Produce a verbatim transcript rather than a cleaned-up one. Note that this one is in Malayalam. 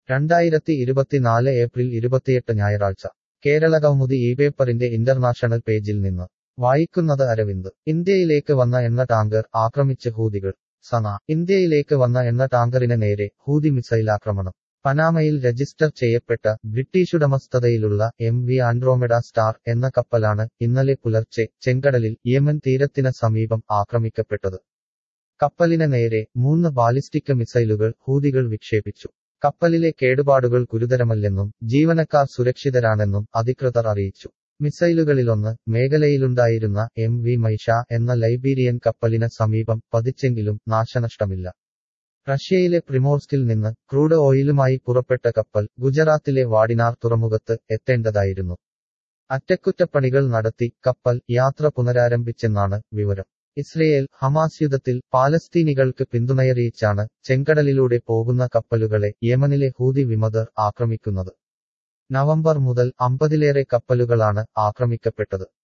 രണ്ടായിരത്തി ഇരുപത്തിനാല് ഏപ്രിൽ ഇരുപത്തിയെട്ട് ഞായറാഴ്ച കേരള കൗമുദി ഈ പേപ്പറിന്റെ ഇന്റർനാഷണൽ പേജിൽ നിന്ന് വായിക്കുന്നത് അരവിന്ദ്. ഇന്ത്യയിലേക്ക് വന്ന എണ്ണ ടാങ്കർ ആക്രമിച്ച് ഹൂതികൾ. സന ഇന്ത്യയിലേക്ക് വന്ന എണ്ണ ടാങ്കറിന് നേരെ ഹൂതി മിസൈലാക്രമണം. പനാമയിൽ രജിസ്റ്റർ ചെയ്യപ്പെട്ട ബ്രിട്ടീഷുടമസ്ഥതയിലുള്ള എം വി ആൻഡ്രോമെഡ സ്റ്റാർ എന്ന കപ്പലാണ് ഇന്നലെ പുലർച്ചെ ചെങ്കടലിൽ യെമൻ തീരത്തിന് സമീപം ആക്രമിക്കപ്പെട്ടത്. കപ്പലിന് നേരെ മൂന്ന് ബാലിസ്റ്റിക് മിസൈലുകൾ ഹൂതികൾ വിക്ഷേപിച്ചു. കപ്പലിലെ കേടുപാടുകൾ ഗുരുതരമല്ലെന്നും ജീവനക്കാർ സുരക്ഷിതരാണെന്നും അധികൃതർ അറിയിച്ചു. മിസൈലുകളിലൊന്ന് മേഖലയിലുണ്ടായിരുന്ന എം വി മൈഷ എന്ന ലൈബീരിയൻ കപ്പലിന് സമീപം പതിച്ചെങ്കിലും നാശനഷ്ടമില്ല. റഷ്യയിലെ പ്രിമോർസ്കിൽ നിന്ന് ക്രൂഡ് ഓയിലുമായി പുറപ്പെട്ട കപ്പൽ ഗുജറാത്തിലെ വാടിനാർ തുറമുഖത്ത് എത്തേണ്ടതായിരുന്നു. അറ്റകുറ്റപ്പണികൾ നടത്തി കപ്പൽ യാത്ര പുനരാരംഭിച്ചെന്നാണ് വിവരം. ഇസ്രയേൽ ഹമാസ് യുദ്ധത്തിൽ പാലസ്തീനികൾക്ക് പിന്തുണയറിയിച്ചാണ് ചെങ്കടലിലൂടെ പോകുന്ന കപ്പലുകളെ യെമനിലെ ഹൂതി വിമതർ ആക്രമിക്കുന്നത്. നവംബർ മുതൽ അമ്പതിലേറെ കപ്പലുകളാണ് ആക്രമിക്കപ്പെട്ടത്.